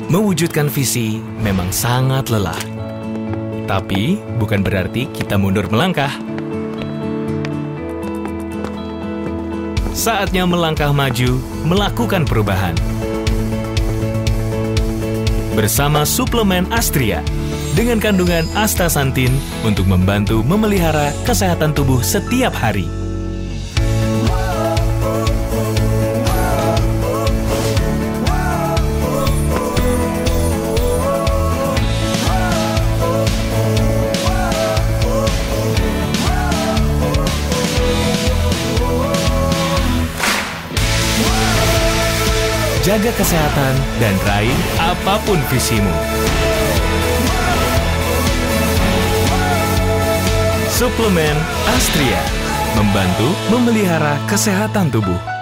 Mewujudkan visi memang sangat lelah. Tapi bukan berarti kita mundur melangkah. Saatnya melangkah maju, melakukan perubahan. Bersama suplemen Astria, dengan kandungan astaxanthin untuk membantu memelihara kesehatan tubuh setiap hari. Jaga kesehatan dan raih apapun visimu. Suplemen Astria membantu memelihara kesehatan tubuh.